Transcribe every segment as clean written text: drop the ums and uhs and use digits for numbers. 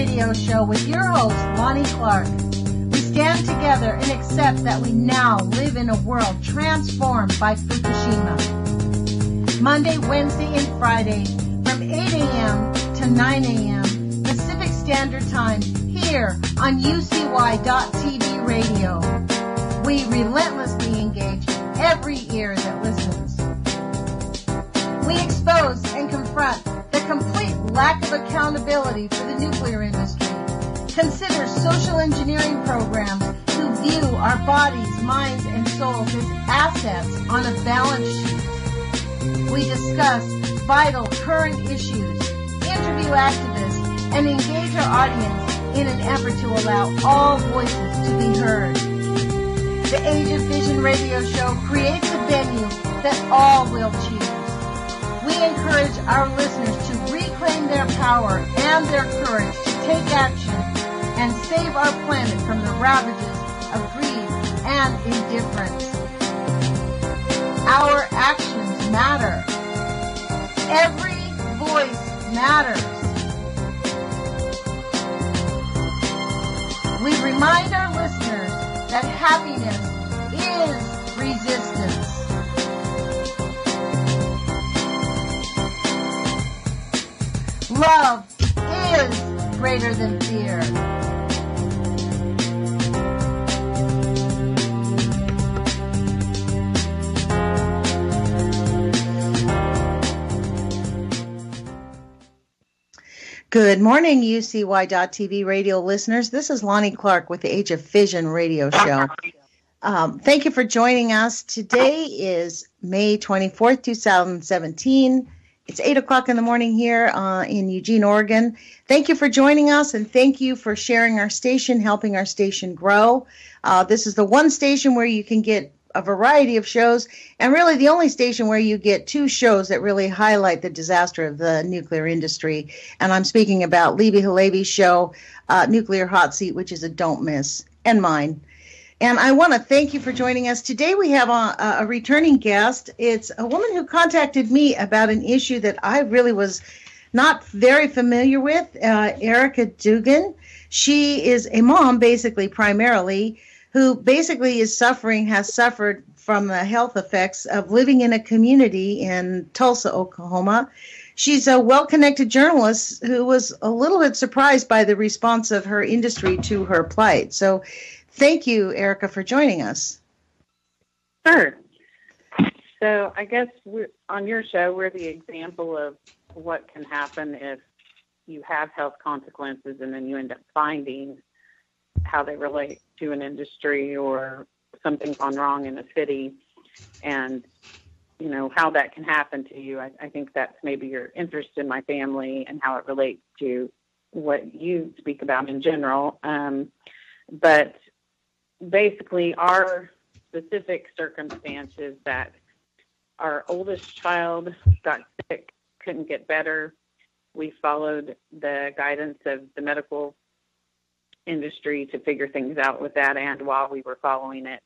Radio Show with your host, Lonnie Clark. We stand together and accept that we now live in a world transformed by Fukushima. Monday, Wednesday, and Friday from 8 a.m. to 9 a.m. Pacific Standard Time here on UCY.TV Radio. We relentlessly engage every ear that listens. We expose and confront the complete lack of accountability for the nuclear industry. Consider social engineering programs who view our bodies, minds, and souls as assets on a balance sheet. We discuss vital current issues, interview activists, and engage our audience in an effort to allow all voices to be heard. The Age of Vision Radio Show creates a venue that all will choose. We encourage our listeners to reclaim their power and their courage to take action and save our planet from the ravages of greed and indifference. Our actions matter. Every voice matters. We remind our listeners that happiness is resistance. Love is greater than fear. Good morning, UCY.TV radio listeners. This is Lonnie Clark with the Age of Vision Radio Show. Thank you for joining us. Today is May 24th, 2017. It's 8 o'clock in the morning here in Eugene, Oregon. Thank you for joining us, and thank you for sharing our station, helping our station grow. This is the one station where you can get a variety of shows, and really the only station where you get two shows that really highlight the disaster of the nuclear industry. And I'm speaking about Libby Halevi's show, Nuclear Hot Seat, which is a don't miss, and mine. And I want to thank you for joining us. Today we have a returning guest. It's a woman who contacted me about an issue that I really was not very familiar with, Erica Dugan. She is a mom, basically, primarily, who basically has suffered from the health effects of living in a community in Tulsa, Oklahoma. She's a well-connected journalist who was a little bit surprised by the response of her industry to her plight. So thank you, Erica, for joining us. Sure. So I guess on your show, we're the example of what can happen if you have health consequences and then you end up finding how they relate to an industry or something gone wrong in a city, and you know how that can happen to you. I think that's maybe your interest in my family and how it relates to what you speak about in general. But basically our specific circumstances that our oldest child got sick, couldn't get better. We followed the guidance of the medical industry to figure things out with that, and while we were following it,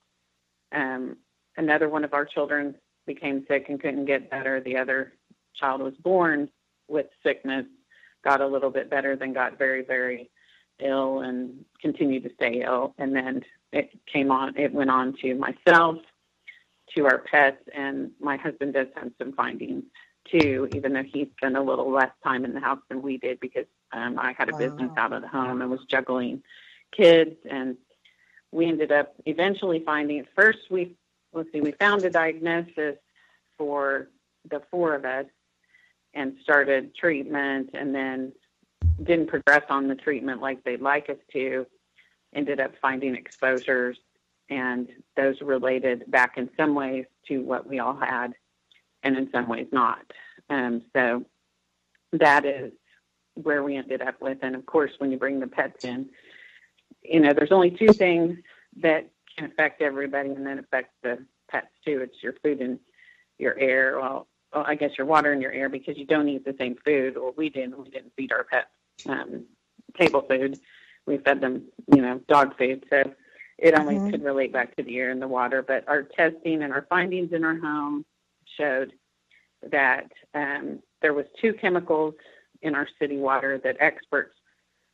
another one of our children became sick and couldn't get better. The other child was born with sickness, got a little bit better, then got very, very ill and continued to stay ill. And then it went on to myself, to our pets, and my husband does have some findings too, even though he spent a little less time in the house than we did because I had a business out of the home and was juggling kids. And we ended up eventually finding, first we found a diagnosis for the four of us and started treatment, and then didn't progress on the treatment like they'd like us to, ended up finding exposures, and those related back in some ways to what we all had, and in some ways not. So that is where we ended up with. And of course, when you bring the pets in, you know, there's only two things that can affect everybody and then affect the pets too. It's your food and your air. Well, I guess your water and your air, because you don't eat the same food, or we didn't feed our pets table food. We fed them, you know, dog food. So it only could relate back to the air and the water. But our testing and our findings in our home showed that there was two chemicals in our city water that experts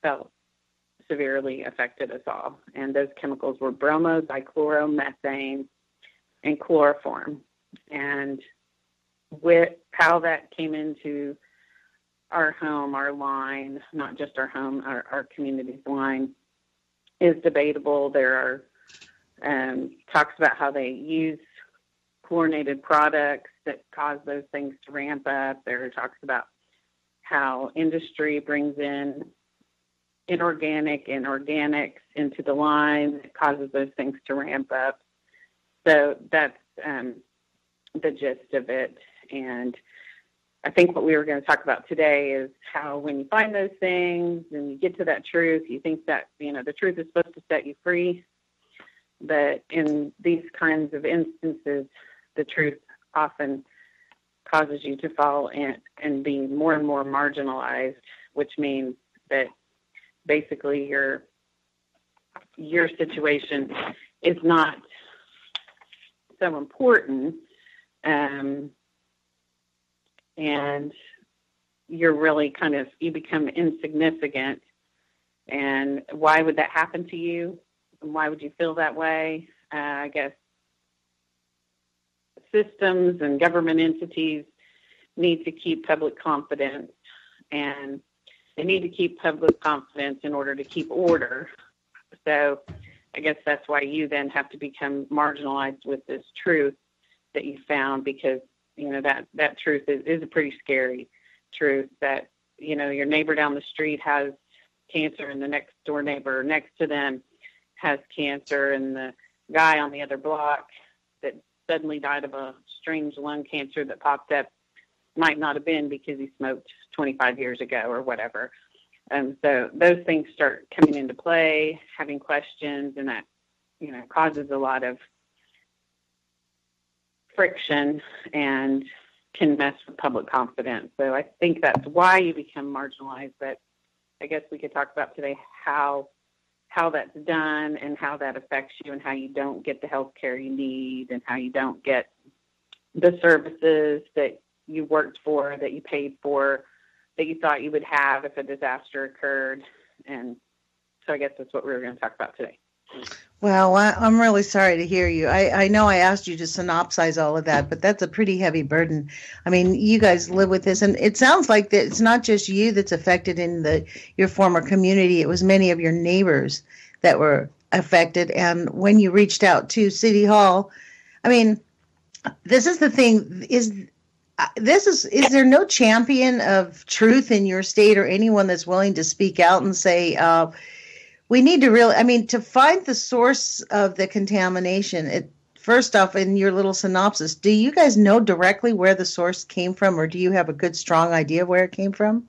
felt severely affected us all. And those chemicals were bromo, dichloromethane, and chloroform. And with how that came into our home, our line, not just our home, our community's line, is debatable. There are talks about how they use chlorinated products that cause those things to ramp up. There are talks about how industry brings in inorganic and organics into the line that causes those things to ramp up. So that's the gist of it. And I think what we were going to talk about today is how when you find those things and you get to that truth, you think that, the truth is supposed to set you free. But in these kinds of instances, the truth often causes you to fall in and be more and more marginalized, which means that basically your situation is not so important, and you're really you become insignificant. And why would that happen to you? And why would you feel that way? I guess systems and government entities need to keep public confidence, and they need to keep public confidence in order to keep order. So I guess that's why you then have to become marginalized with this truth that you found, because, that truth is a pretty scary truth, that, your neighbor down the street has cancer and the next door neighbor next to them has cancer, and the guy on the other block that suddenly died of a strange lung cancer that popped up might not have been because he smoked 25 years ago or whatever. And so those things start coming into play, having questions, and that, causes a lot of friction and can mess with public confidence. So I think that's why you become marginalized. But I guess we could talk about today how that's done and how that affects you, and how you don't get the health care you need, and how you don't get the services that you worked for, that you paid for, that you thought you would have if a disaster occurred. And so I guess that's what we were going to talk about today. Well, I'm really sorry to hear you. I know I asked you to synopsize all of that, but that's a pretty heavy burden. I mean, you guys live with this, and it sounds like that it's not just you that's affected in your former community. It was many of your neighbors that were affected. And when you reached out to City Hall, I mean, this is the thing, is there no champion of truth in your state, or anyone that's willing to speak out and say, we need to to find the source of the contamination? First off, in your little synopsis, do you guys know directly where the source came from, or do you have a good, strong idea where it came from?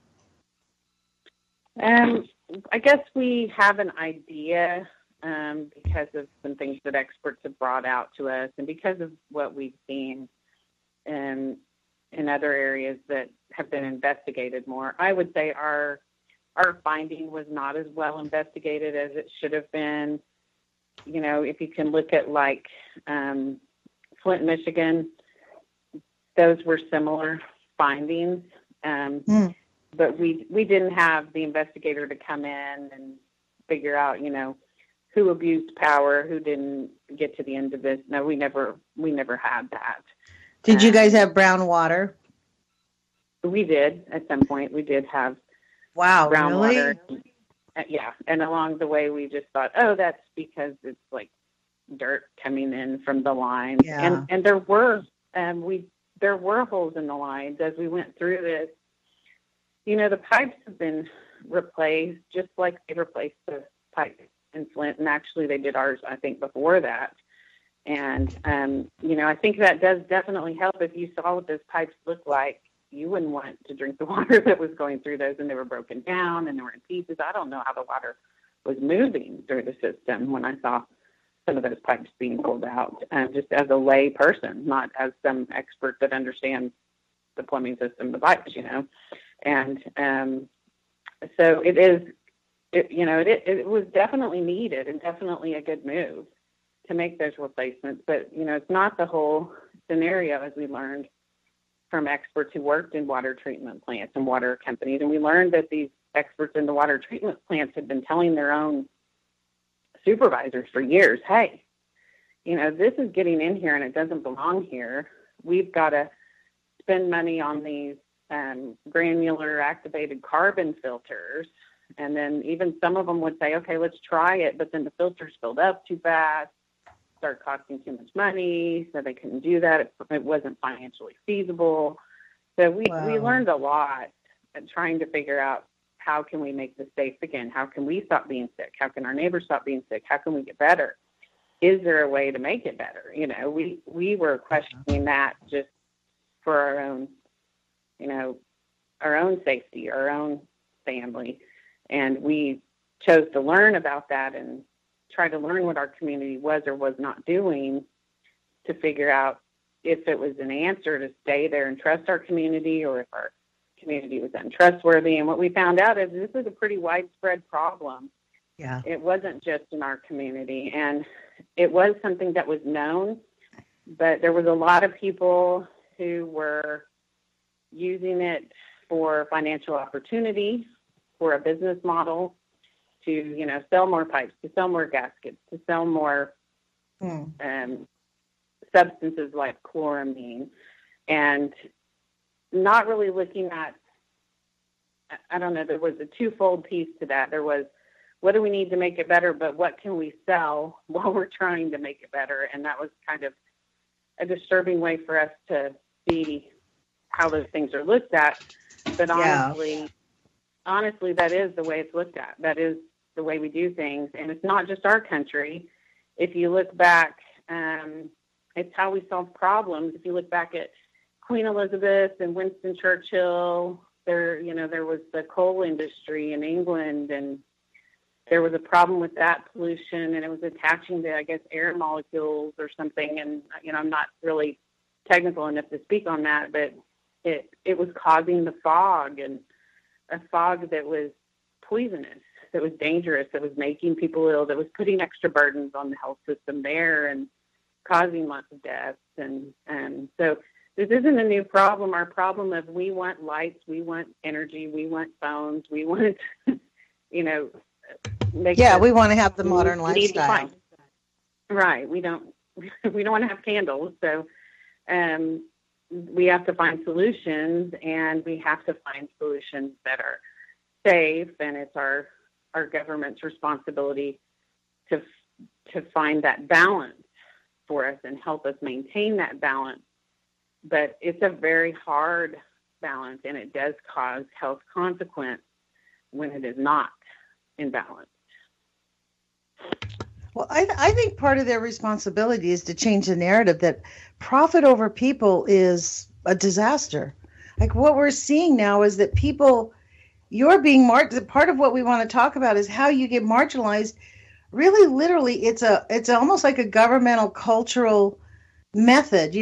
I guess we have an idea because of some things that experts have brought out to us, and because of what we've seen in other areas that have been investigated more. I would say our finding was not as well investigated as it should have been. If you can look at Flint, Michigan, those were similar findings. But we didn't have the investigator to come in and figure out, who abused power, who didn't get to the end of this. No, we never had that. Did you guys have brown water? We did at some point. We did have brown really? water. Yeah, and along the way we just thought, oh, that's because it's like dirt coming in from the line. Yeah. And there were holes in the lines as we went through this. The pipes have been replaced, just like they replaced the pipes in Flint, and actually they did ours, I think, before that. And I think that does definitely help. If you saw what those pipes look like, you wouldn't want to drink the water that was going through those, and they were broken down and they were in pieces. I don't know how the water was moving through the system when I saw some of those pipes being pulled out, just as a lay person, not as some expert that understands the plumbing system, the pipes, And so it was definitely needed, and definitely a good move to make those replacements. But, it's not the whole scenario, as we learned from experts who worked in water treatment plants and water companies. And we learned that these experts in the water treatment plants had been telling their own supervisors for years, hey, this is getting in here and it doesn't belong here. We've got to spend money on these granular activated carbon filters. And then even some of them would say, okay, let's try it. But then the filters filled up too fast, started costing too much money, so they couldn't do that. It wasn't financially feasible. So we learned a lot at trying to figure out, how can we make this safe again? How can we stop being sick? How can our neighbors stop being sick? How can we get better? Is there a way to make it better? We were questioning that just for our own, our own safety, our own family. And we chose to learn about that and try to learn what our community was or was not doing to figure out if it was an answer to stay there and trust our community, or if our community was untrustworthy. And what we found out is this is a pretty widespread problem. Yeah. It wasn't just in our community, and it was something that was known, but there was a lot of people who were using it for financial opportunity, for a business model, to, sell more pipes, to sell more gaskets, to sell more substances like chloramine, and not really looking at, I don't know, there was a twofold piece to that. There was, what do we need to make it better, but what can we sell while we're trying to make it better? And that was kind of a disturbing way for us to see how those things are looked at. But honestly, that is the way it's looked at. That is the way we do things. And it's not just our country. If you look back, it's how we solve problems. If you look back at Queen Elizabeth and Winston Churchill, there was the coal industry in England, and there was a problem with that pollution, and it was attaching to, I guess, air molecules or something. And, I'm not really technical enough to speak on that, but it was causing the fog, and a fog that was poisonous, that was dangerous, that was making people ill, that was putting extra burdens on the health system there and causing lots of deaths. And so this isn't a new problem. Our problem is we want lights, we want energy, we want phones, we want, we want to have the modern lifestyle. Right. We don't want to have candles. So we have to find solutions, and we have to find solutions that are safe, and it's our government's responsibility to find that balance for us and help us maintain that balance. But it's a very hard balance, and it does cause health consequence when it is not in balance. Well, I think part of their responsibility is to change the narrative that profit over people is a disaster. Like what we're seeing now is that people, you're being part of what we want to talk about is how you get marginalized. Really, literally, it's almost like a governmental cultural method.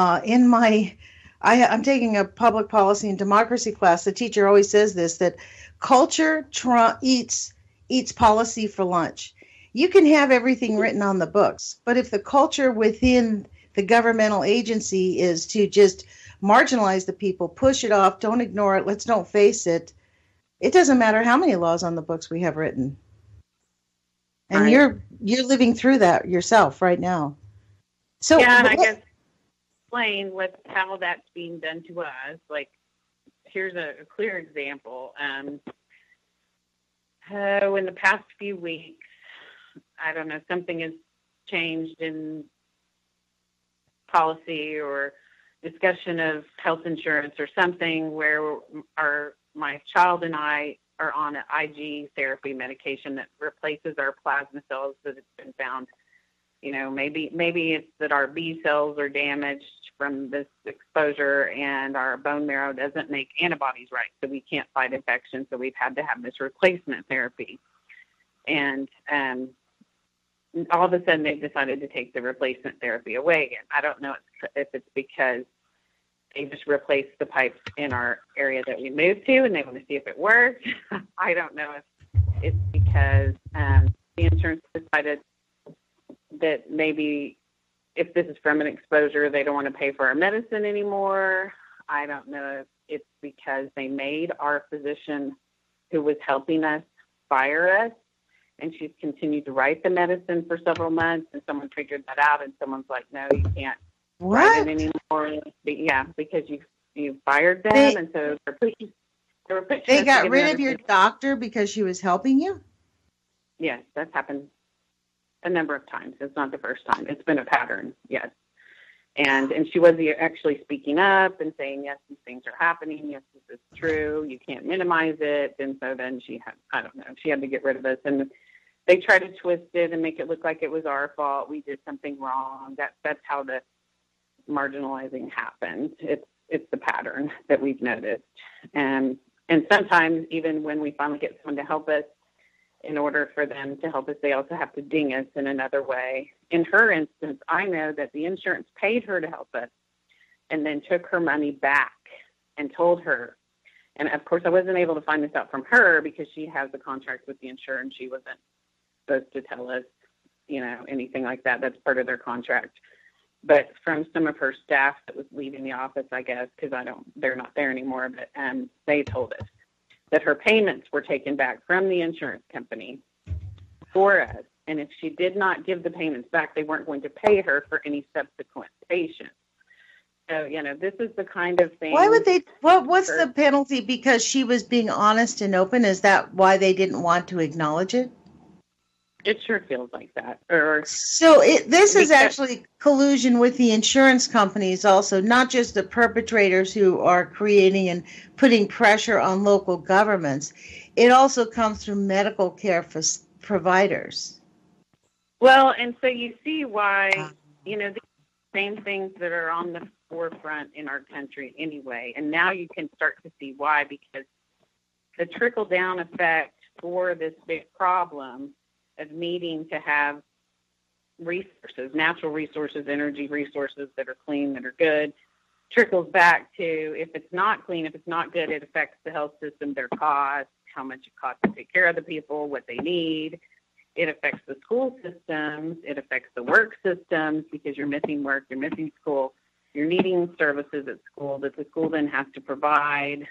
I'm taking a public policy and democracy class. The teacher always says this, that culture eats policy for lunch. You can have everything written on the books, but if the culture within the governmental agency is to just marginalize the people, push it off, don't ignore it, don't face it, it doesn't matter how many laws on the books we have written. And right. You're living through that yourself right now. So yeah, and I guess explain how that's being done to us. Like, here's a clear example. In the past few weeks, I don't know, something has changed in policy or discussion of health insurance or something where my child and I are on an IG therapy medication that replaces our plasma cells that it's been found. Maybe it's that our B cells are damaged from this exposure and our bone marrow doesn't make antibodies right, so we can't fight infection, so we've had to have this replacement therapy. And all of a sudden they've decided to take the replacement therapy away again. I don't know if it's because they just replaced the pipes in our area that we moved to and they want to see if it works. I don't know if it's because the insurance decided that maybe if this is from an exposure, they don't want to pay for our medicine anymore. I don't know if it's because they made our physician who was helping us fire us. And she's continued to write the medicine for several months, and someone figured that out, and someone's like, no, you can't write it anymore. But yeah, because you fired them, and so they were pushing They got rid of your doctor because she was helping you? Yes, that's happened a number of times. It's not the first time. It's been a pattern, yes. And she was actually speaking up and saying, yes, these things are happening. Yes, this is true. You can't minimize it. And so then she had to get rid of us. And they tried to twist it and make it look like it was our fault. We did something wrong. That's how the marginalizing happens. It's the pattern that we've noticed. And sometimes even when we finally get someone to help us, in order for them to help us, they also have to ding us in another way. In her instance, I know that the insurance paid her to help us and then took her money back and told her. And, of course, I wasn't able to find this out from her because she has a contract with the insurer and she wasn't supposed to tell us, anything like that. That's part of their contract. But from some of her staff that was leaving the office, I guess, because they're not there anymore, but they told us that her payments were taken back from the insurance company for us. And if she did not give the payments back, they weren't going to pay her for any subsequent patients. So, this is the kind of thing. Why would they? What's the penalty? Because she was being honest and open? Is that why they didn't want to acknowledge it? It sure feels like that. This is actually collusion with the insurance companies also, not just the perpetrators who are creating and putting pressure on local governments. It also comes through medical care for providers. Well, and so you see why, these same things that are on the forefront in our country anyway. And now you can start to see why, because the trickle-down effect for this big problem of needing to have resources, natural resources, energy resources that are clean, that are good, trickles back to if it's not clean, if it's not good, it affects the health system, their costs, how much it costs to take care of the people, what they need. It affects the school systems. It affects the work systems because you're missing work, you're missing school, you're needing services at school that the school then has to provide.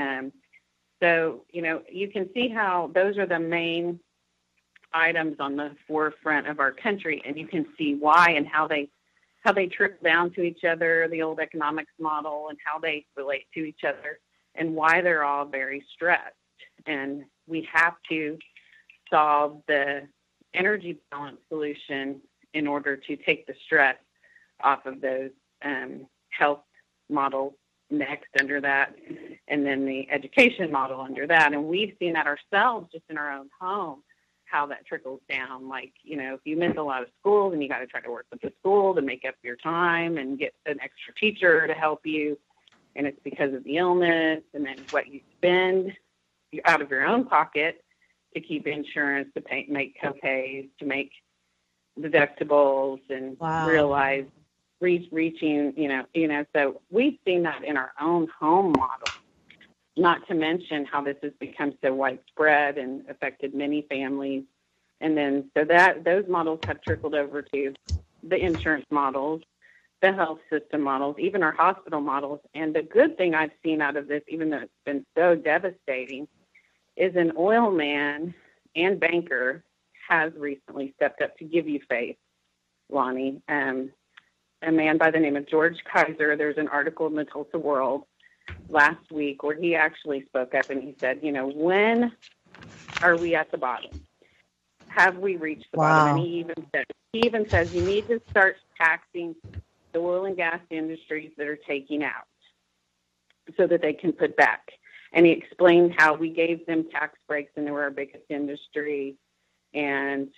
So, you can see how those are the main items on the forefront of our country, and you can see why and how they trickle down to each other, the old economics model, and how they relate to each other, and why they're all very stressed. And we have to solve the energy balance solution in order to take the stress off of those health models next under that, and then the education model under that. And we've seen that ourselves just in our own home, how that trickles down. Like, if you miss a lot of school, then you got to try to work with the school to make up your time and get an extra teacher to help you. And it's because of the illness, and then what you spend out of your own pocket to keep insurance, to make co-pays, to make deductibles, and realize reaching, so we've seen that in our own home model. Not to mention how this has become so widespread and affected many families. And then so that those models have trickled over to the insurance models, the health system models, even our hospital models. And the good thing I've seen out of this, even though it's been so devastating, is an oil man and banker has recently stepped up to give you faith, Lonnie. A man by the name of George Kaiser, there's an article in the Tulsa World last week where he actually spoke up and he said, when are we at the bottom? Have we reached the bottom? And he even says you need to start taxing the oil and gas industries that are taking out so that they can put back. And he explained how we gave them tax breaks and they were our biggest industry. And,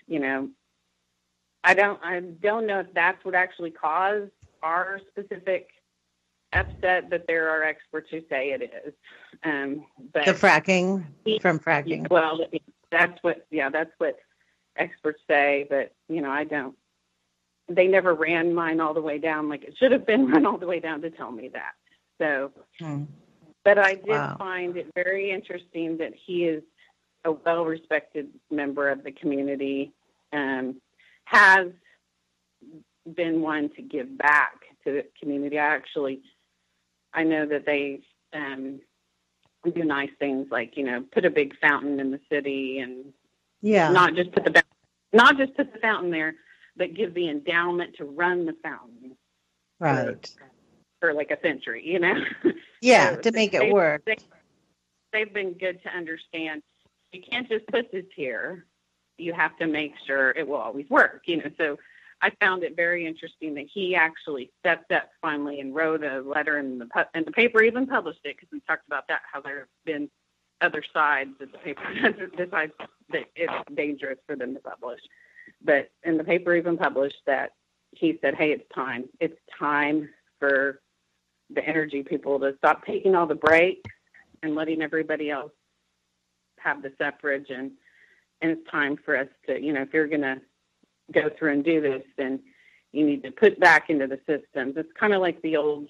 I don't know if that's what actually caused our specific upset, but there are experts who say it is. But the fracking, from fracking. Well, that's what experts say, but, I don't. They never ran mine all the way down like it should have been run all the way down to tell me that. So, but I did find it very interesting that he is a well-respected member of the community, has been one to give back to the community. I know that they do nice things like, put a big fountain in the city, and Yeah. not just put the fountain there, but give the endowment to run the fountain Right. for like a century, Yeah, So to make it work. They've been good to understand. You can't just put this here. You have to make sure it will always work, So I found it very interesting that he actually stepped up finally and wrote a letter, and the paper even published it, because we talked about that, how there have been other sides that the paper decides that it's dangerous for them to publish. But in the paper even published that he said, hey, it's time. It's time for the energy people to stop taking all the breaks and letting everybody else have the suffrage. And it's time for us to, if you're going to go through and do this, then you need to put back into the systems. It's kind of like the old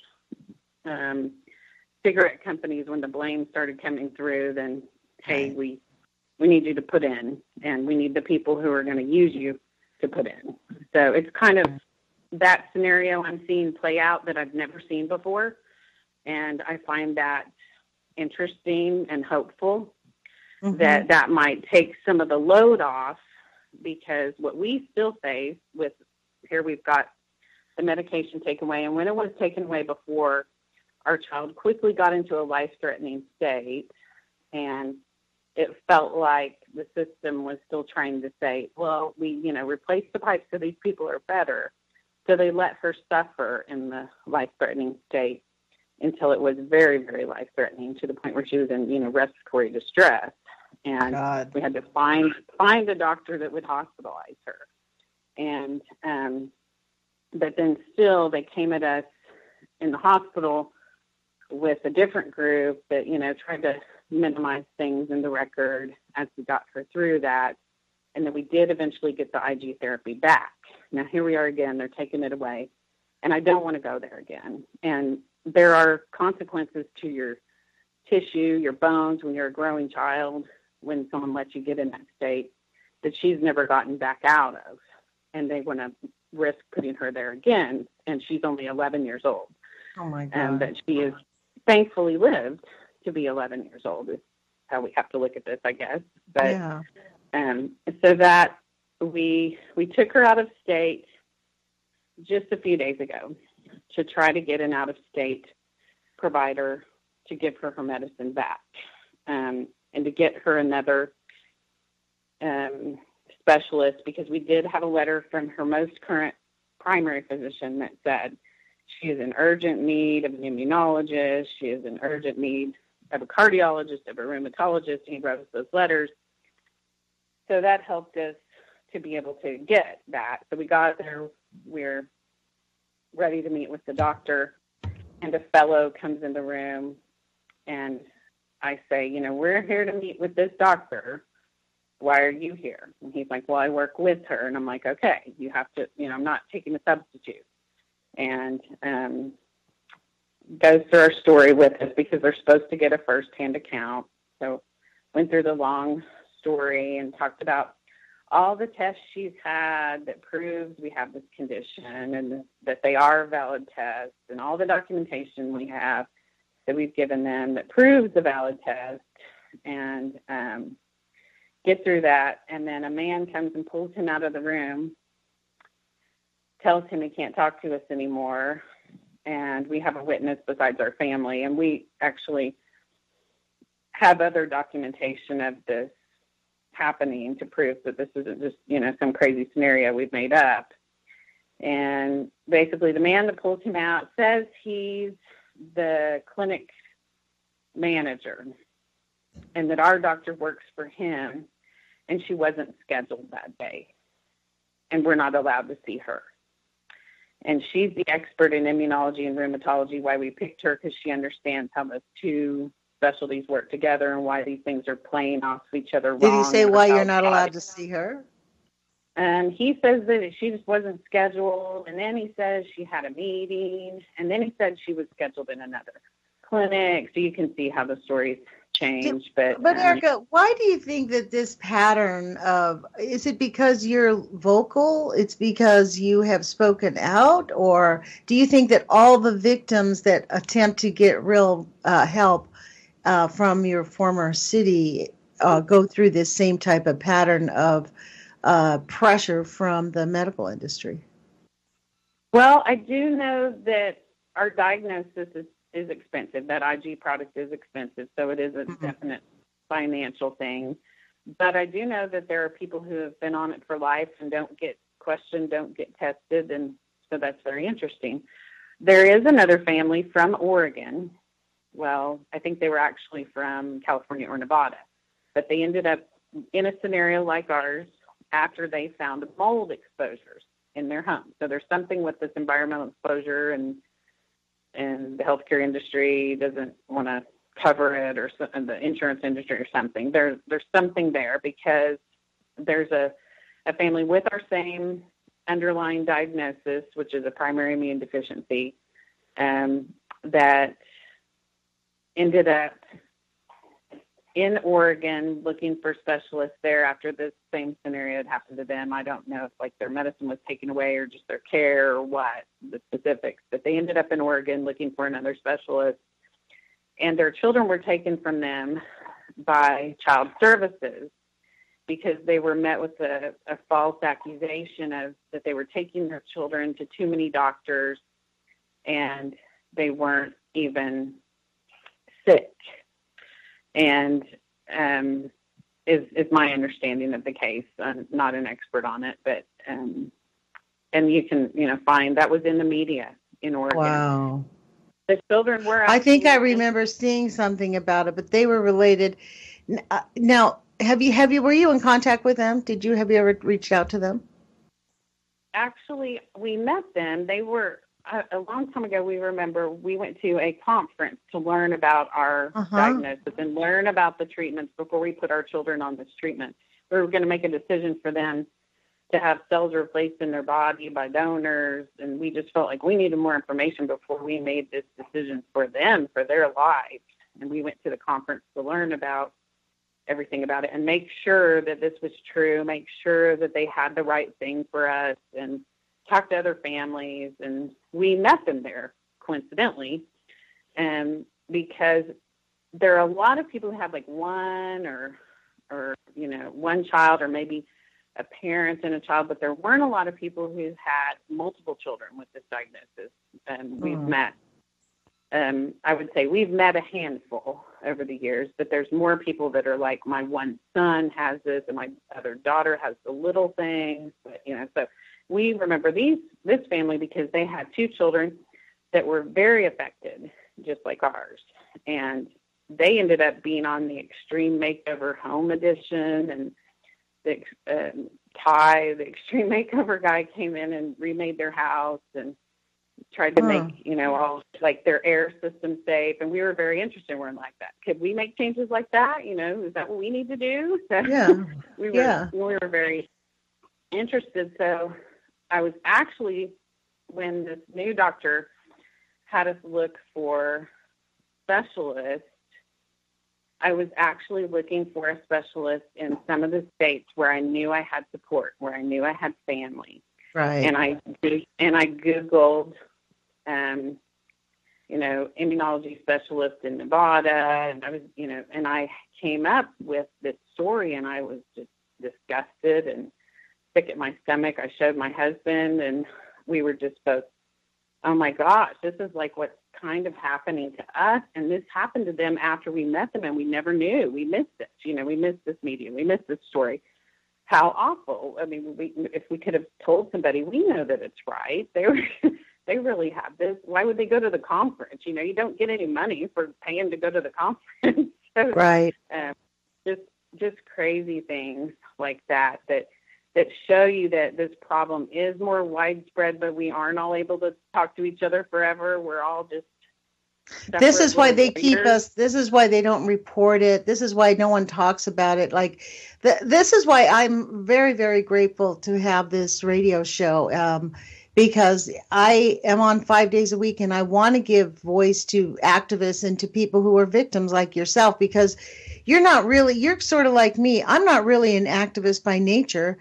cigarette companies, when the blame started coming through, then, hey, we need you to put in, and we need the people who are going to use you to put in. So it's kind of that scenario I'm seeing play out that I've never seen before. And I find that interesting and hopeful that might take some of the load off, because what we still face with here, we've got the medication taken away. And when it was taken away before, our child quickly got into a life-threatening state, and it felt like the system was still trying to say, well, we, replace the pipes so these people are better. So they let her suffer in the life-threatening state until it was very, very life-threatening, to the point where she was in, respiratory distress. And we had to find a doctor that would hospitalize her. And but then still they came at us in the hospital with a different group that, tried to minimize things in the record as we got her through that. And then we did eventually get the IG therapy back. Now here we are again, they're taking it away. And I don't want to go there again. And there are consequences to your tissue, your bones, when you're a growing child, when someone lets you get in that state that she's never gotten back out of. And they want to risk putting her there again. And she's only 11 years old. Oh, my God. And that she has thankfully lived to be 11 years old is how we have to look at this, I guess. But yeah. So that we took her out of state just a few days ago to try to get an out-of-state provider to give her medicine back, and to get her another specialist, because we did have a letter from her most current primary physician that said she is in urgent need of an immunologist, she is in urgent need of a cardiologist, of a rheumatologist. He wrote us those letters. So that helped us to be able to get that. So we got there, we're ready to meet with the doctor, and a fellow comes in the room, and I say, we're here to meet with this doctor. Why are you here? And he's like, well, I work with her. And I'm like, okay, you have to, I'm not taking a substitute. And goes through our story with us, because they're supposed to get a firsthand account. So went through the long story and talked about all the tests she's had that proves we have this condition, and that they are valid tests, and all the documentation we have that we've given them that proves the valid test, and get through that. And then a man comes and pulls him out of the room, tells him he can't talk to us anymore. And we have a witness besides our family, and we actually have other documentation of this happening to prove that this isn't just, some crazy scenario we've made up. And basically the man that pulls him out says he's the clinic manager, and that our doctor works for him, and she wasn't scheduled that day, and we're not allowed to see her. And she's the expert in immunology and rheumatology. Why we picked her, because she understands how those two specialties work together and why these things are playing off each other wrong. Did he say why you're not allowed to see her? And he says that she just wasn't scheduled. And then he says she had a meeting. And then he said she was scheduled in another clinic. So you can see how the stories change. But Erica, why do you think that this pattern of, is it because you're vocal? It's because you have spoken out? Or do you think that all the victims that attempt to get real help from your former city go through this same type of pattern of pressure from the medical industry? Well, I do know that our diagnosis is expensive. That IG product is expensive, so it is a definite financial thing. But I do know that there are people who have been on it for life and don't get questioned, don't get tested, and so that's very interesting. There is another family from Oregon. Well, I think they were actually from California or Nevada, but they ended up in a scenario like ours after they found mold exposures in their home. So there's something with this environmental exposure, and the healthcare industry doesn't want to cover it, or the insurance industry or something. There's something there, because there's a family with our same underlying diagnosis, which is a primary immune deficiency, that ended up in Oregon looking for specialists there after this same scenario had happened to them. I don't know if their medicine was taken away or just their care or what, the specifics, but they ended up in Oregon looking for another specialist, and their children were taken from them by child services because they were met with a false accusation of that they were taking their children to too many doctors and they weren't even sick. And is my understanding of the case. I'm not an expert on it, but and you can find that was in the media in Oregon. Wow. The children were. I think I remember seeing something about it, but they were related. Now, were you in contact with them? Have you ever reached out to them? Actually, we met them. They were a long time ago. We went to a conference to learn about our diagnosis and learn about the treatments before we put our children on this treatment. We were going to make a decision for them to have cells replaced in their body by donors, and we just felt like we needed more information before we made this decision for them, for their lives. And we went to the conference to learn about everything about it and make sure that this was true, make sure that they had the right thing for us, and talk to other families. And we met them there, coincidentally, because there are a lot of people who have one or one child, or maybe a parent and a child, but there weren't a lot of people who had multiple children with this diagnosis. And we've met, I would say we've met a handful over the years, but there's more people that are like, my one son has this and my other daughter has the little things, but, so we remember this family because they had two children that were very affected, just like ours. And they ended up being on the Extreme Makeover Home Edition, and the Extreme Makeover guy came in and remade their house and tried to make, all their air system safe. And we were very interested. We're like, that. Could we make changes like that? Is that what we need to do? So yeah. we were very interested. So I was actually, when this new doctor had us look for specialists, I was actually looking for a specialist in some of the states where I knew I had support, where I knew I had family. Right. And I Googled, immunology specialist in Nevada, and I was, and I came up with this story, and I was just disgusted and sick at my stomach. I showed my husband, and we were just both, oh my gosh, this is like what's kind of happening to us. And this happened to them after we met them, and we never knew. We missed it. We missed this media. We missed this story. How awful. I mean, if we could have told somebody, we know that it's right. They really have this. Why would they go to the conference? You don't get any money for paying to go to the conference. So, right. Just crazy things like that show you that this problem is more widespread, but we aren't all able to talk to each other forever. We're all just This is why they keep us. This is why they don't report it. This is why no one talks about it. This is why I'm very, very grateful to have this radio show, because I am on 5 days a week, and I want to give voice to activists and to people who are victims like yourself, because you're sort of like me. I'm not really an activist by nature.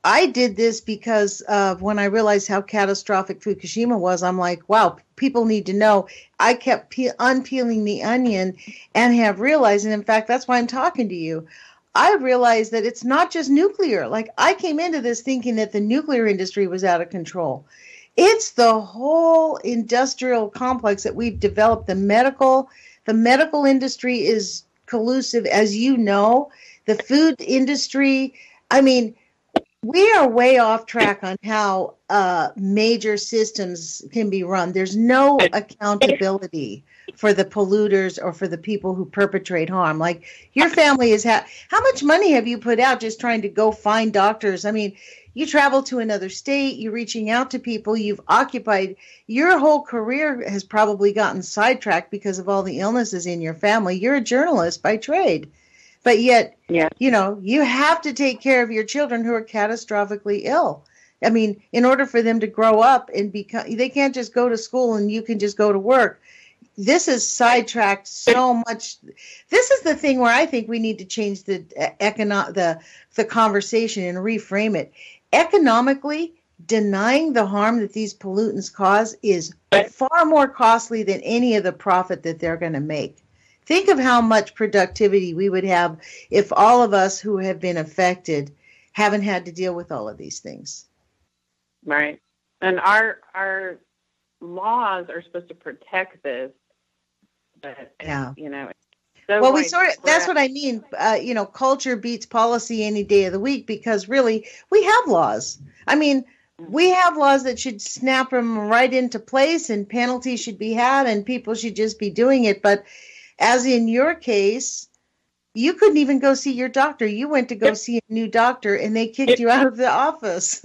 I did this because when I realized how catastrophic Fukushima was, I'm like, wow, people need to know. I kept unpeeling the onion and have realized, and in fact, that's why I'm talking to you. I realized that it's not just nuclear. Like, I came into this thinking that the nuclear industry was out of control. It's the whole industrial complex that we've developed. The medical industry is collusive, as you know. The food industry, I mean, we are way off track on how major systems can be run. There's no accountability for the polluters or for the people who perpetrate harm. Like, your family is how much money have you put out just trying to go find doctors? I mean, you travel to another state, you're reaching out to people, you've occupied your whole career has probably gotten sidetracked because of all the illnesses in your family. You're a journalist by trade. But yet, Yeah. you have to take care of your children who are catastrophically ill. I mean, in order for them to grow up and they can't just go to school and you can just go to work. This is sidetracked so much. This is the thing where I think we need to change the conversation and reframe it. Economically, denying the harm that these pollutants cause is far more costly than any of the profit that they're going to make. Think of how much productivity we would have if all of us who have been affected haven't had to deal with all of these things. Right. And our laws are supposed to protect this, but yeah. So well, that's what I mean. Culture beats policy any day of the week, because really we have laws. I mean, we have laws that should snap them right into place, and penalties should be had, and people should just be doing it. But as in your case, you couldn't even go see your doctor. You went to go see a new doctor, and they kicked you out of the office.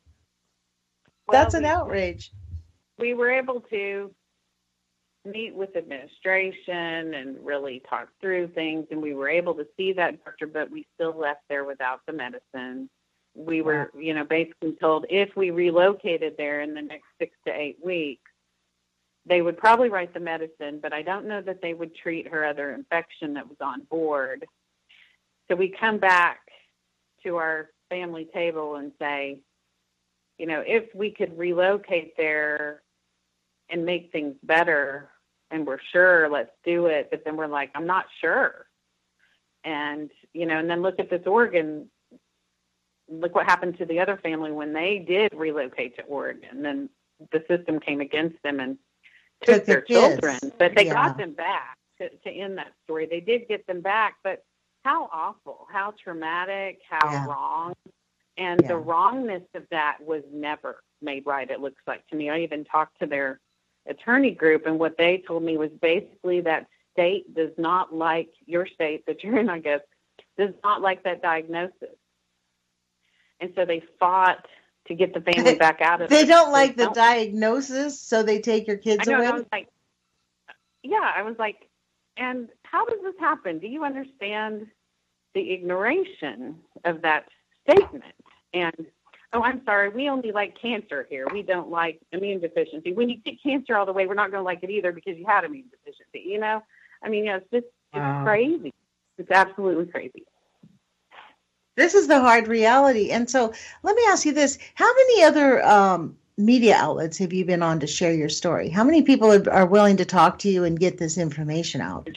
That's an outrage. We were able to meet with administration and really talk through things, and we were able to see that doctor, but we still left there without the medicine. We were, basically told if we relocated there in the next 6 to 8 weeks, they would probably write the medicine, but I don't know that they would treat her other infection that was on board. So we come back to our family table and say, if we could relocate there and make things better, and we're sure, let's do it. But then we're like, I'm not sure. And, and then look at this Oregon. Look what happened to the other family when they did relocate to Oregon. Then the system came against them and took their children. But they got them back to end that story. They did get them back. But how awful, how traumatic, how wrong. And the wrongness of that was never made right, it looks like to me. I even talked to their attorney group, and what they told me was basically that state does not like, your state that you're in, I guess, does not like that diagnosis. And so they fought to get the family back out of it. They don't like the diagnosis, so they take your kids away? I was like, and how does this happen? Do you understand the ignoration of that statement? And, oh, I'm sorry, we only like cancer here. We don't like immune deficiency. When you get cancer all the way, we're not going to like it either because you had immune deficiency, I mean, it's just crazy. It's absolutely crazy. This is the hard reality. And so let me ask you this. How many other media outlets have you been on to share your story? How many people are willing to talk to you and get this information out?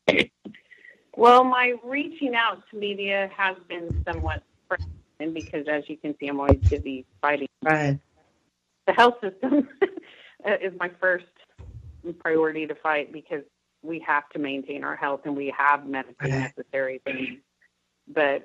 Well, my reaching out to media has been somewhat frustrating because, as you can see, I'm always busy fighting. Right. The health system is my first priority to fight because we have to maintain our health and we have medically necessary things. But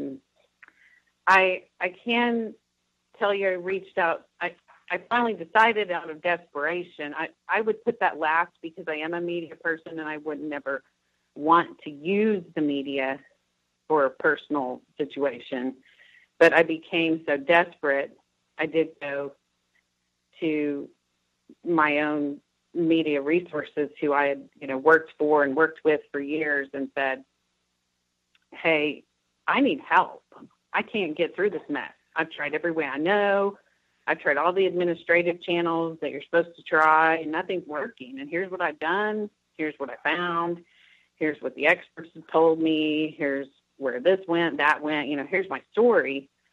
I can tell you I reached out. I finally decided out of desperation. I would put that last because I am a media person and I would never want to use the media for a personal situation. But I became so desperate, I did go to my own media resources who I had, worked for and worked with for years and said, hey, I need help. I can't get through this mess. I've tried every way I know. I've tried all the administrative channels that you're supposed to try, and nothing's working. And here's what I've done. Here's what I found. Here's what the experts have told me. Here's where this went, that went. Here's my story.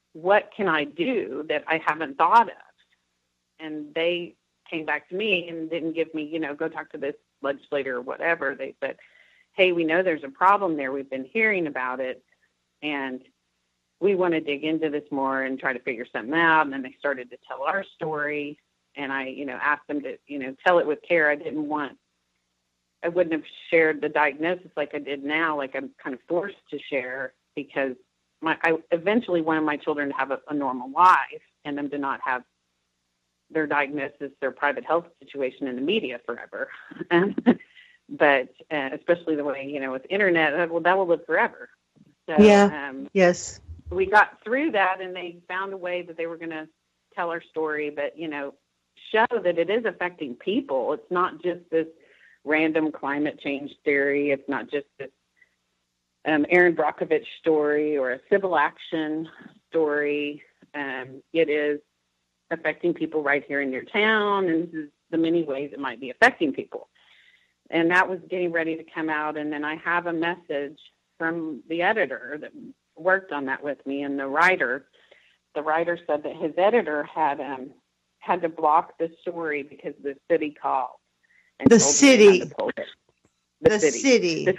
what can I do that I haven't thought of? And they came back to me and didn't give me, go talk to this legislator or whatever. They said, hey, we know there's a problem there. We've been hearing about it, and we want to dig into this more and try to figure something out. And then they started to tell our story, and I, asked them to, tell it with care. I wouldn't have shared the diagnosis like I did now, like I'm kind of forced to share, because I eventually wanted my children to have a normal life and them to not have their diagnosis, their private health situation in the media forever. But especially the way, with internet, that will live forever. So, yes. We got through that, and they found a way that they were going to tell our story, but, show that it is affecting people. It's not just this random climate change theory. It's not just this Erin Brockovich story or a civil action story. It is affecting people right here in your town, and this is the many ways it might be affecting people. And that was getting ready to come out, and then I have a message from the editor that worked on that with me, and the writer said that his editor had to block the story because the city called. The city. The city.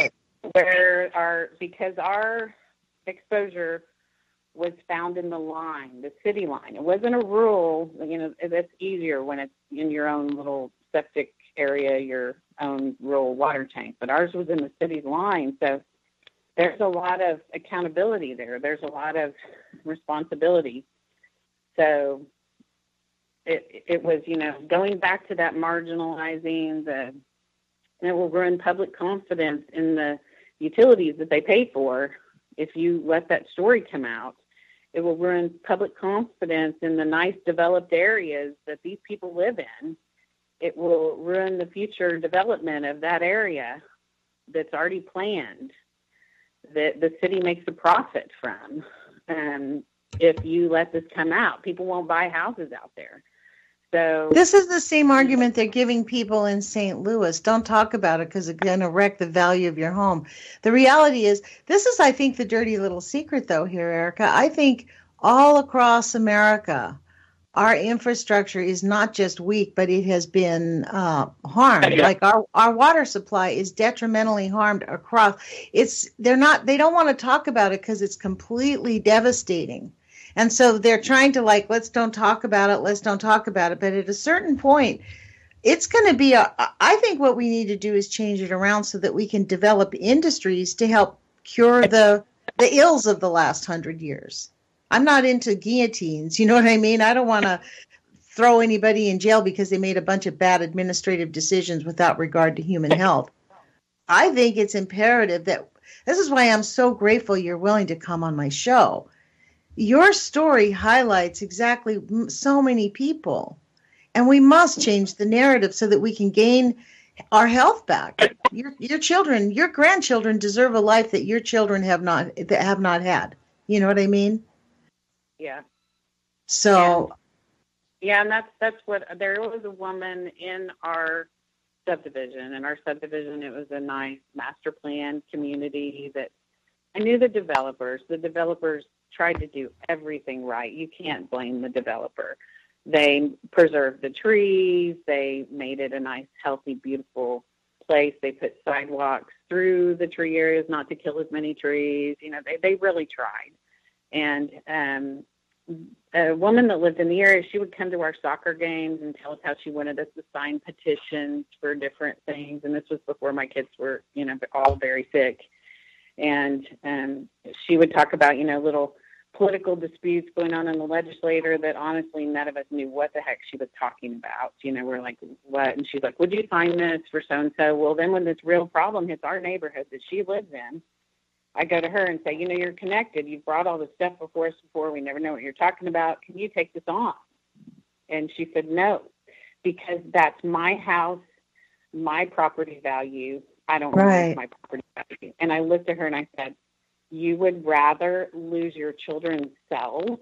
Because our exposure was found in the city line. It wasn't a rural, that's easier when it's in your own little septic area, your own rural water tank. But ours was in the city's line. So there's a lot of accountability there. There's a lot of responsibility. So it was, going back to that marginalizing, it will ruin public confidence in the utilities that they pay for. If you let that story come out, it will ruin public confidence in the nice developed areas that these people live in. It will ruin the future development of that area that's already planned, that the city makes a profit from. If you let this come out, people won't buy houses out there. So this is the same argument they're giving people in St. Louis. Don't talk about it because it's going to wreck the value of your home. The reality is, this is, I think, the dirty little secret, though, here, Erica. I think all across America, our infrastructure is not just weak, but it has been harmed. Like our water supply is detrimentally harmed across. They don't want to talk about it because it's completely devastating. And so they're trying to let's don't talk about it. But at a certain point, it's going to be I think what we need to do is change it around so that we can develop industries to help cure the ills of the last 100 years. I'm not into guillotines. You know what I mean? I don't want to throw anybody in jail because they made a bunch of bad administrative decisions without regard to human health. I think it's imperative that this is why I'm so grateful you're willing to come on my show. Your story highlights exactly so many people, and we must change the narrative so that we can gain our health back. Your children, your grandchildren deserve a life that your children have not had. You know what I mean? Yeah. So. And that's what, there was a woman in our subdivision. In our subdivision, it was a nice master plan community that I knew the developers. The developers tried to do everything right. You can't blame the developer. They preserved the trees. They made it a nice, healthy, beautiful place. They put sidewalks through the tree areas not to kill as many trees. They really tried. And a woman that lived in the area, she would come to our soccer games and tell us how she wanted us to sign petitions for different things. And this was before my kids were, all very sick. And she would talk about, little political disputes going on in the legislature that honestly none of us knew what the heck she was talking about. We're like, what? And she's like, would you sign this for so-and-so? Well, then when this real problem hits our neighborhood that she lives in, I go to her and say, you're connected. You've brought all this stuff before us before. We never know what you're talking about. Can you take this on? And she said, no, because that's my house, my property value. I don't lose my property value. And I looked at her and I said, you would rather lose your children's cells,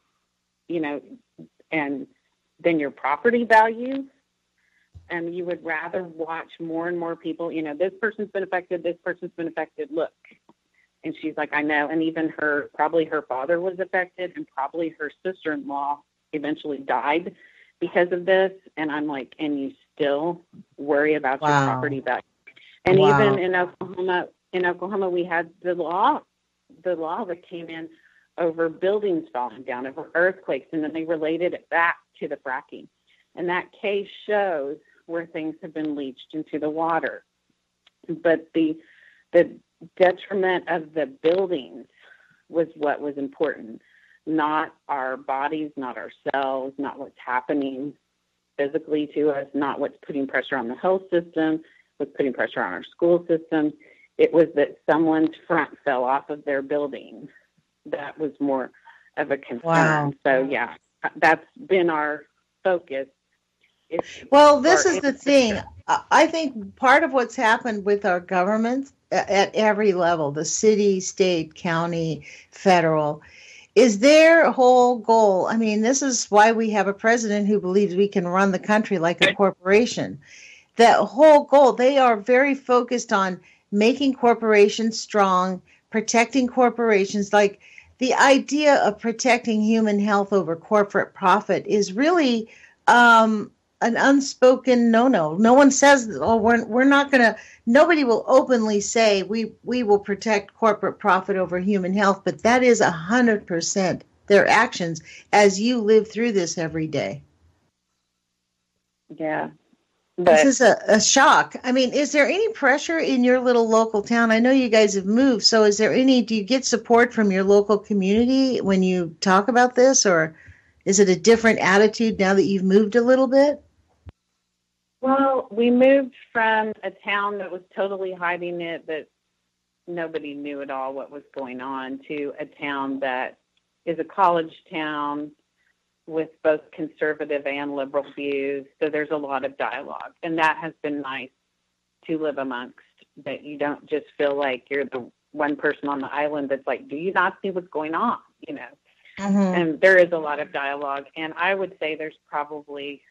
and than your property value. And you would rather watch more and more people, this person's been affected, this person's been affected. Look, And she's like, I know. And even probably her father was affected, and probably her sister-in-law eventually died because of this. And I'm like, and you still worry about your property value. And even in Oklahoma, we had the law that came in over buildings falling down, over earthquakes, and then they related it back to the fracking. And that case shows where things have been leached into the water. But the detriment of the buildings was what was important, not our bodies, not ourselves, not what's happening physically to us, not what's putting pressure on the health system, what's putting pressure on our school systems. It was that someone's front fell off of their building. That was more of a concern. Wow. So, yeah, that's been our focus. Well, this is the thing. I think part of what's happened with our government at every level, the city, state, county, federal, is their whole goal. I mean, this is why we have a president who believes we can run the country like a corporation. That whole goal, they are very focused on making corporations strong, protecting corporations. Like the idea of protecting human health over corporate profit is really an unspoken no-no. No one says, oh, we're not going to, nobody will openly say we will protect corporate profit over human health, but that is 100% their actions as you live through this every day. Yeah. This is a shock. I mean, is there any pressure in your little local town? I know you guys have moved, so do you get support from your local community when you talk about this, or is it a different attitude now that you've moved a little bit? Well, we moved from a town that was totally hiding it, that nobody knew at all what was going on, to a town that is a college town with both conservative and liberal views. So there's a lot of dialogue, and that has been nice to live amongst, that you don't just feel like you're the one person on the island that's like, do you not see what's going on? You know, and there is a lot of dialogue. And I would say there's probably,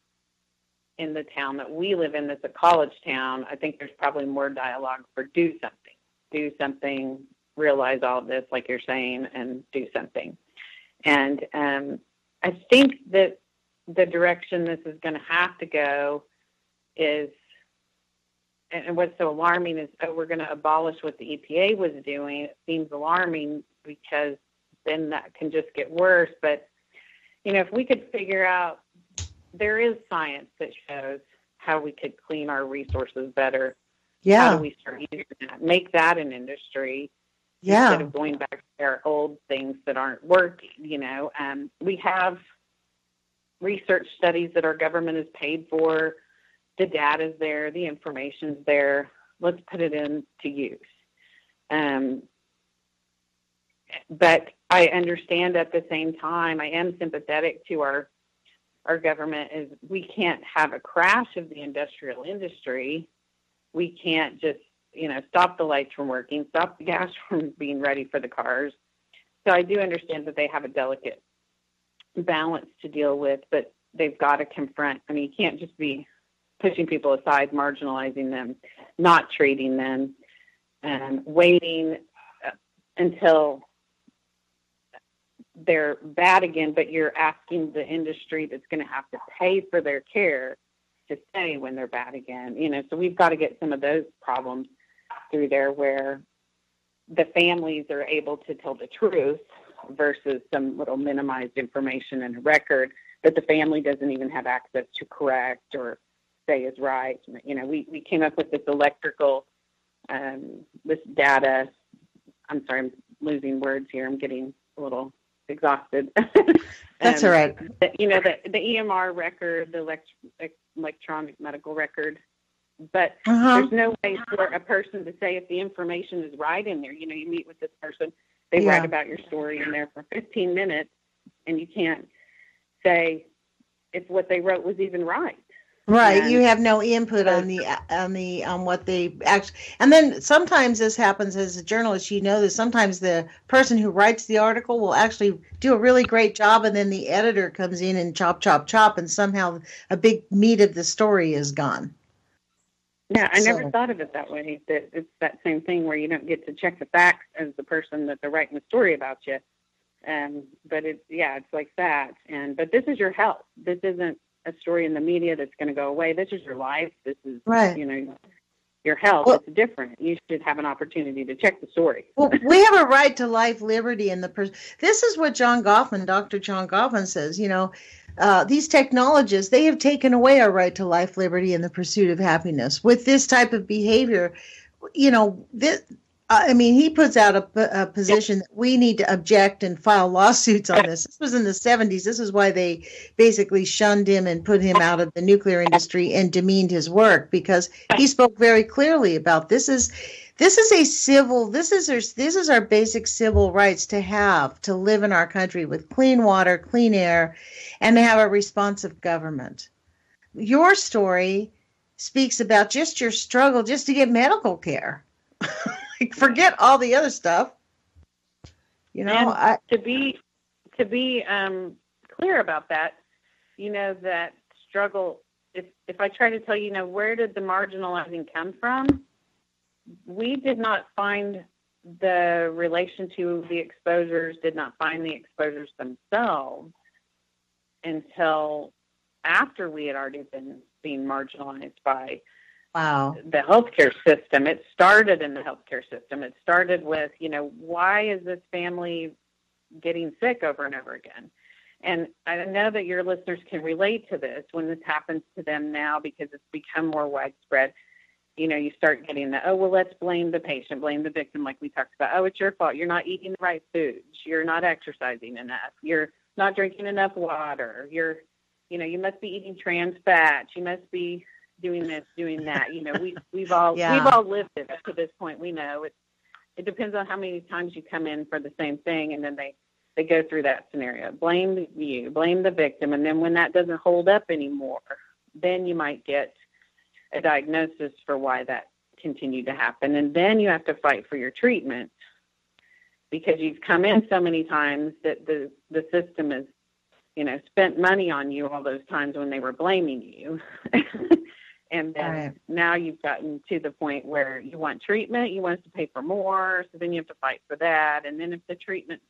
in the town that we live in, that's a college town, I think there's probably more dialogue for do something, realize all of this, like you're saying, and do something. And I think that the direction this is going to have to go is, and what's so alarming is, we're going to abolish what the EPA was doing. It seems alarming because then that can just get worse. But, you know, if we could figure out, there is science that shows how we could clean our resources better. Yeah. How do we start using that? Make that an industry. Yeah. Instead of going back to our old things that aren't working, you know. We have research studies that our government has paid for. The data's there. The information's there. Let's put it into use. But I understand at the same time, I am sympathetic to our government. Is we can't have a crash of the industrial industry. We can't just, you know, stop the lights from working, stop the gas from being ready for the cars. So I do understand that they have a delicate balance to deal with, but they've got to confront. I mean, you can't just be pushing people aside, marginalizing them, not treating them, and waiting until they're bad again, but you're asking the industry that's going to have to pay for their care to stay when they're bad again. You know, so we've got to get some of those problems through there, where the families are able to tell the truth versus some little minimized information in a record that the family doesn't even have access to correct or say is right. You know, we came up with this electrical, this data. I'm sorry, I'm losing words here. I'm getting a little exhausted. That's all right. You know, the EMR record, the electronic medical record, but there's no way for a person to say if the information is right in there. You know, you meet with this person, they write about your story in there for 15 minutes, and you can't say if what they wrote was even right. Right, you have no input on what they actually. And then sometimes this happens as a journalist. You know that sometimes the person who writes the article will actually do a really great job, and then the editor comes in and chop, and somehow a big meat of the story is gone. Yeah, I never thought of it that way, that it's that same thing where you don't get to check the facts as the person that they're writing the story about you. But it's like that. But this is your health. This isn't a story in the media that's going to go away. This is your life. This is, right. Your health. Well, it's different. You should have an opportunity to check the story. Well, we have a right to life, liberty, and this is what Dr. John Goffman says, these technologists, they have taken away our right to life, liberty, and the pursuit of happiness. With this type of behavior, he puts out a position that we need to object and file lawsuits on this. This was in the 70s. This is why they basically shunned him and put him out of the nuclear industry and demeaned his work, because he spoke very clearly about this is our basic civil rights to live in our country with clean water, clean air, and to have a responsive government. Your story speaks about just your struggle just to get medical care. Forget all the other stuff. To be clear about that, that struggle. If I try to tell you, where did the marginalizing come from? We did not find the relation to the exposures. Did not find the exposures themselves until after we had already been being marginalized by. Wow. The healthcare system. It started in the healthcare system. It started with, why is this family getting sick over and over again? And I know that your listeners can relate to this when this happens to them now, because it's become more widespread. You start getting let's blame the patient, blame the victim, like we talked about. Oh, it's your fault. You're not eating the right foods. You're not exercising enough. You're not drinking enough water. You must be eating trans fats. You must be doing this, doing that. We've all lived it up to this point. We know it depends on how many times you come in for the same thing, and then they go through that scenario. Blame you, blame the victim, and then when that doesn't hold up anymore, then you might get a diagnosis for why that continued to happen, and then you have to fight for your treatment because you've come in so many times that the system has spent money on you all those times when they were blaming you. And then now you've gotten to the point where you want treatment, you want us to pay for more, so then you have to fight for that. And then if the treatment,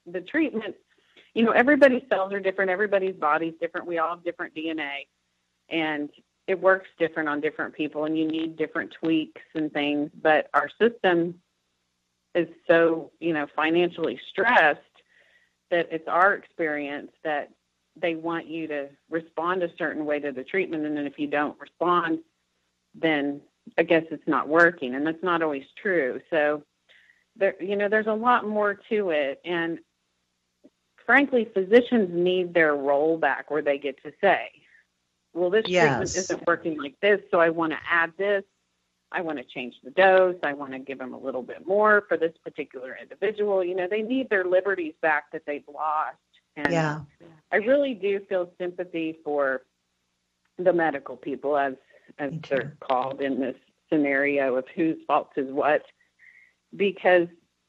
everybody's cells are different, everybody's body's different, we all have different DNA, and it works different on different people, and you need different tweaks and things. But our system is so, financially stressed that it's our experience that they want you to respond a certain way to the treatment, and then if you don't respond, then I guess it's not working, and that's not always true. So there's a lot more to it, and frankly, physicians need their role back where they get to say, well, this treatment isn't working like this, so I want to add this. I want to change the dose. I want to give them a little bit more for this particular individual. They need their liberties back that they've lost. And I really do feel sympathy for the medical people, as they're called in this scenario of whose fault is what, because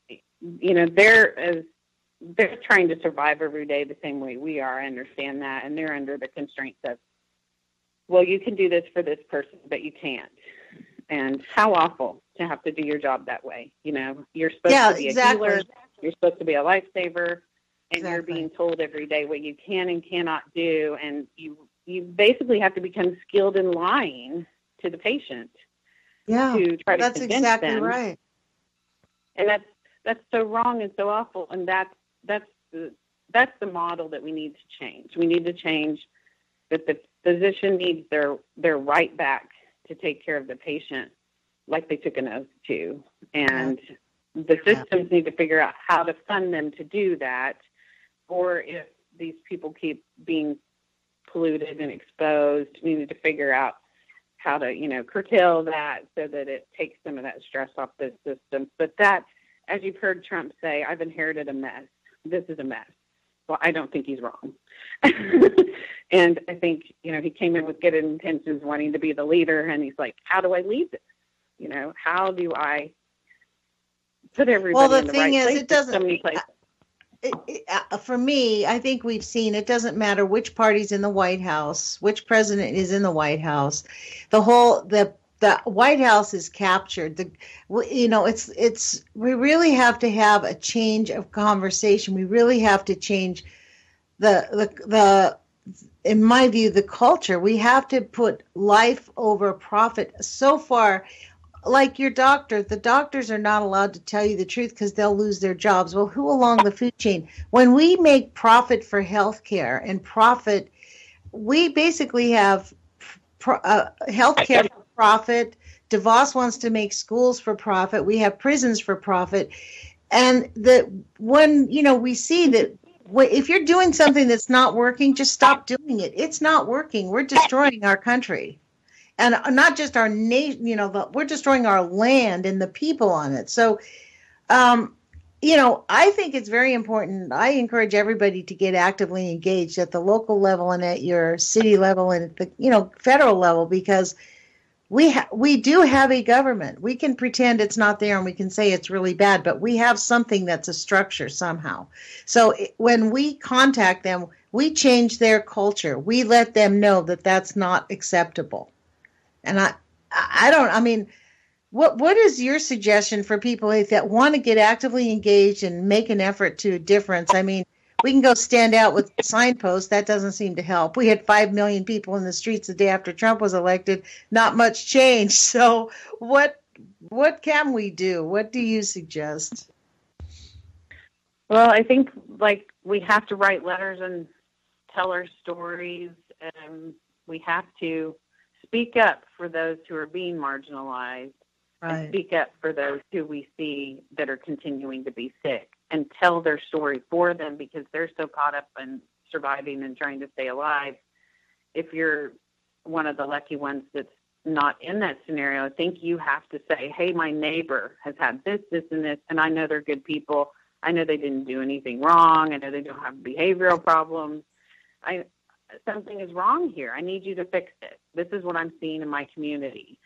they're trying to survive every day the same way we are. I understand that, and they're under the constraints of, well, you can do this for this person, but you can't. And how awful to have to do your job that way. You're supposed to be a healer. You're supposed to be a lifesaver. And you're being told every day what you can and cannot do, and you basically have to become skilled in lying to the patient. Yeah, to try to that's convince exactly them. Right. And that's so wrong and so awful. And that's the model that we need to change. We need to change that the physician needs their right back to take care of the patient, like they took an oath to, and the systems need to figure out how to fund them to do that. Or if these people keep being polluted and exposed, we need to figure out how to, curtail that so that it takes some of that stress off the system. But that, as you've heard Trump say, I've inherited a mess. This is a mess. Well, I don't think he's wrong. And I think, he came in with good intentions, wanting to be the leader, and he's like, how do I lead this? How do I put everybody in the right place? It doesn't, so many places. For me, I think we've seen it doesn't matter which party's in the White House, which president is in the White House. The the White House is captured. We really have to have a change of conversation. We really have to change the in my view, the culture. We have to put life over profit. So far, like your doctor, the doctors are not allowed to tell you the truth because they'll lose their jobs. Well, who along the food chain? When we make profit for healthcare and profit, we basically have healthcare for profit. DeVos wants to make schools for profit. We have prisons for profit. And we see that if you're doing something that's not working, just stop doing it. It's not working. We're destroying our country. And not just our nation, we're destroying our land and the people on it. So, I think it's very important. I encourage everybody to get actively engaged at the local level and at your city level and at the, federal level, because we do have a government. We can pretend it's not there and we can say it's really bad, but we have something that's a structure somehow. So when we contact them, we change their culture. We let them know that that's not acceptable. And what is your suggestion for people that want to get actively engaged and make an effort to a difference? I mean, we can go stand out with signposts. That doesn't seem to help. We had 5 million people in the streets the day after Trump was elected. Not much change. So what can we do? What do you suggest? Well, I think we have to write letters and tell our stories. We have to speak up for those who are being marginalized. Right. And speak up for those who we see that are continuing to be sick, and tell their story for them, because they're so caught up in surviving and trying to stay alive. If you're one of the lucky ones that's not in that scenario, I think you have to say, hey, my neighbor has had this, and this, and I know they're good people. I know they didn't do anything wrong. I know they don't have behavioral problems. Something is wrong here. I need you to fix it. This is what I'm seeing in my community.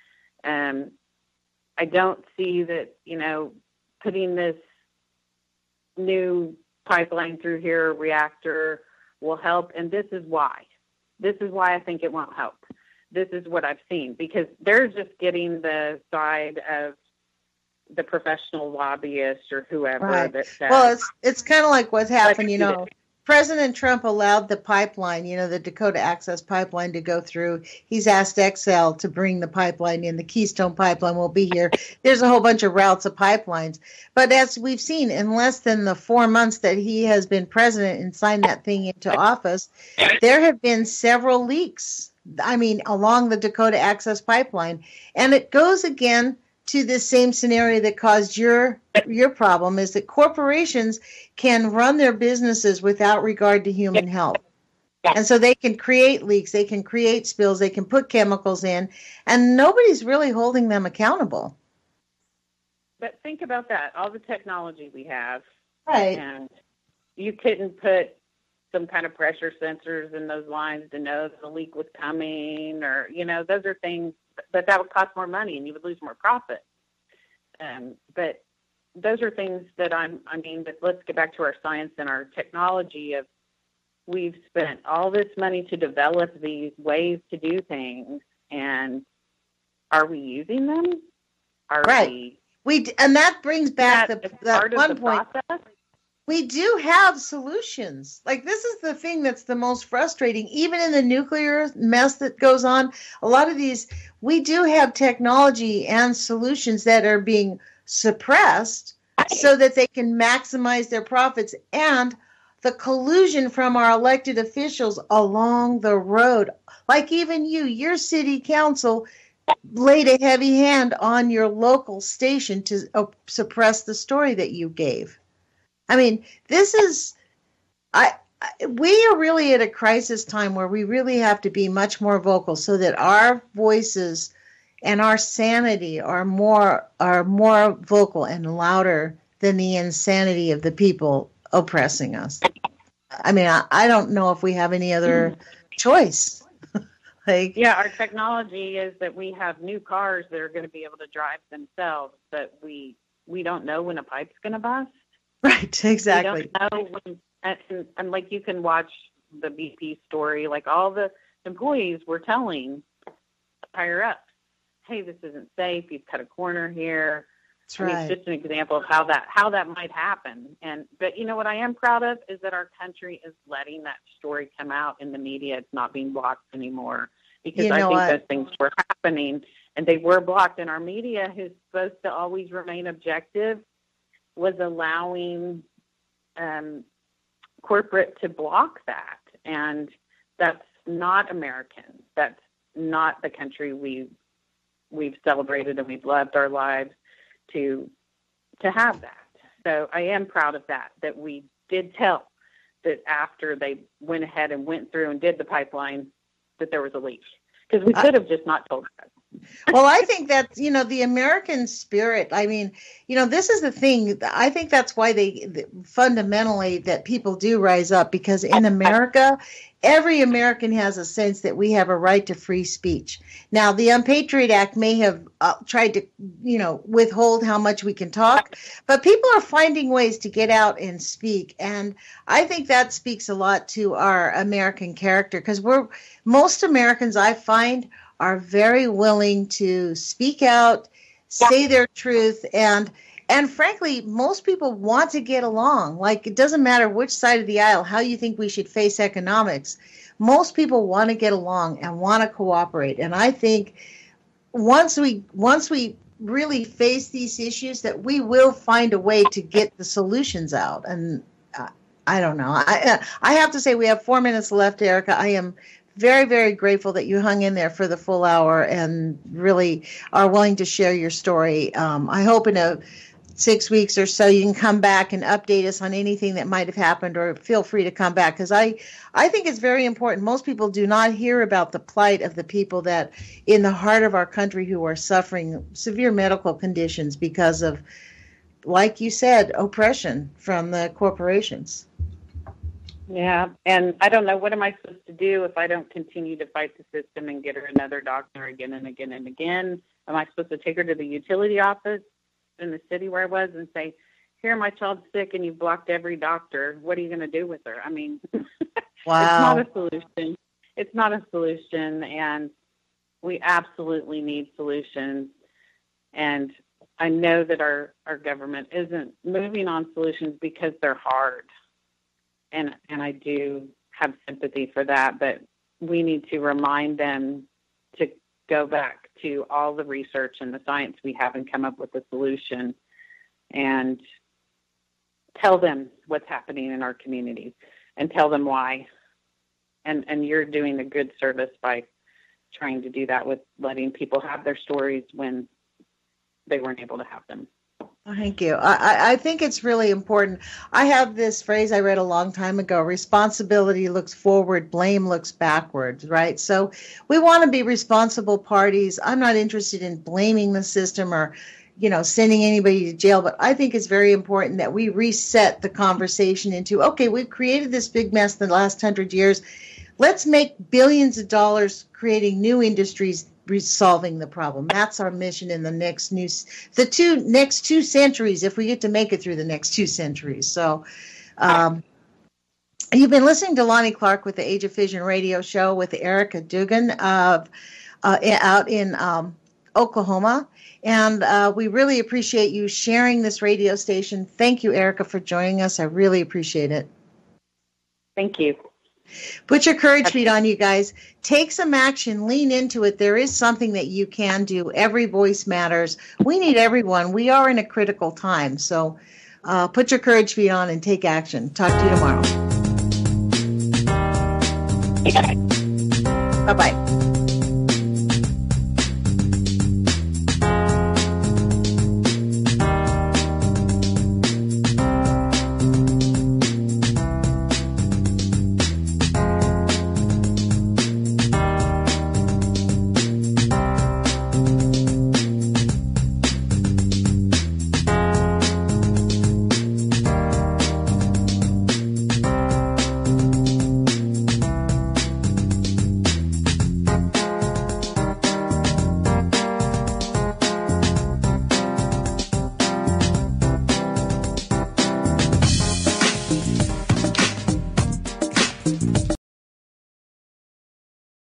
I don't see that, putting this new pipeline through here, reactor, will help. And this is why. This is why I think it won't help. This is what I've seen, because they're just getting the side of the professional lobbyist or whoever. Right. That says, well, it's kind of like what's happened, President Trump allowed the pipeline, the Dakota Access Pipeline, to go through. He's asked Xcel to bring the pipeline in. The Keystone Pipeline will be here. There's a whole bunch of routes of pipelines. But as we've seen, in less than the 4 months that he has been president and signed that thing into office, there have been several leaks, along the Dakota Access Pipeline. And it goes again to the same scenario that caused your problem, is that corporations can run their businesses without regard to human health. And so they can create leaks, they can create spills, they can put chemicals in, and nobody's really holding them accountable. But think about that, all the technology we have. Right. And you couldn't put some kind of pressure sensors in those lines to know that the leak was coming, or, those are things, but that would cost more money and you would lose more profit. But those are things that but let's get back to our science and our technology of, we've spent all this money to develop these ways to do things, and are we using them? And that brings back the part one of the point. process. We do have solutions. This is the thing that's the most frustrating. Even in the nuclear mess that goes on, a lot of these, we do have technology and solutions that are being suppressed so that they can maximize their profits, and the collusion from our elected officials along the road. Like even your city council laid a heavy hand on your local station to suppress the story that you gave. This is, we are really at a crisis time where we really have to be much more vocal so that our voices and our sanity are more vocal and louder than the insanity of the people oppressing us. I don't know if we have any other choice. Our technology is that we have new cars that are going to be able to drive themselves, but we don't know when a pipe's going to bust. Right, exactly. We don't know when, and you can watch the BP story, all the employees were telling higher ups, hey, this isn't safe. You've cut a corner here. That's right. It's just an example of how that might happen. But you know what I am proud of is that our country is letting that story come out in the media. It's not being blocked anymore, because I think those things were happening and they were blocked. And our media, who's supposed to always remain objective, was allowing corporate to block that. And that's not American. That's not the country we've celebrated and we've loved our lives to have that. So I am proud of that we did tell that after they went ahead and went through and did the pipeline that there was a leak, because we could have just not told that. Well, I think that's, the American spirit. I mean, this is the thing. I think that's why fundamentally that people do rise up, because in America, every American has a sense that we have a right to free speech. Now, the Unpatriot Act may have tried to, withhold how much we can talk, but people are finding ways to get out and speak. And I think that speaks a lot to our American character, because most Americans, I find, are very willing to speak out, say their truth, and frankly, most people want to get along. Like, it doesn't matter which side of the aisle, how you think we should face economics. Most people want to get along and want to cooperate. And I think once we really face these issues, that we will find a way to get the solutions out. And I don't know. I have to say, we have 4 minutes left, Erica. I am very, very grateful that you hung in there for the full hour and really are willing to share your story. I hope in 6 weeks or so you can come back and update us on anything that might have happened, or feel free to come back, because I think it's very important. Most people do not hear about the plight of the people that in the heart of our country who are suffering severe medical conditions because of, like you said, oppression from the corporations. Yeah, and I don't know, what am I supposed to do if I don't continue to fight the system and get her another doctor again and again and again? Am I supposed to take her to the utility office in the city where I was and say, here, my child's sick and you've blocked every doctor. What are you going to do with her? I mean, wow. It's not a solution. It's not a solution, and we absolutely need solutions. And I know that our government isn't moving on solutions because they're hard. And I do have sympathy for that, but we need to remind them to go back to all the research and the science we have and come up with a solution, and tell them what's happening in our communities and tell them why. And you're doing a good service by trying to do that, with letting people have their stories when they weren't able to have them. Thank you. I think it's really important. I have this phrase I read a long time ago: responsibility looks forward, blame looks backwards, right? So we want to be responsible parties. I'm not interested in blaming the system or, sending anybody to jail, but I think it's very important that we reset the conversation into, okay, we've created this big mess in the last 100 years. Let's make billions of dollars creating new industries, solving the problem. That's our mission in the next next 2 centuries, if we get to make it through the next 2 centuries. So you've been listening to Lonnie Clark with the Age of Fission radio show with Erica Dugan out in Oklahoma. And we really appreciate you sharing this radio station. Thank you, Erica, for joining us. I really appreciate it. Thank you. Put your courage feet on, you guys. Take some action. Lean into it. There is something that you can do. Every voice matters. We need everyone. We are in a critical time. So put your courage feet on and take action. Talk to you tomorrow. Bye-bye.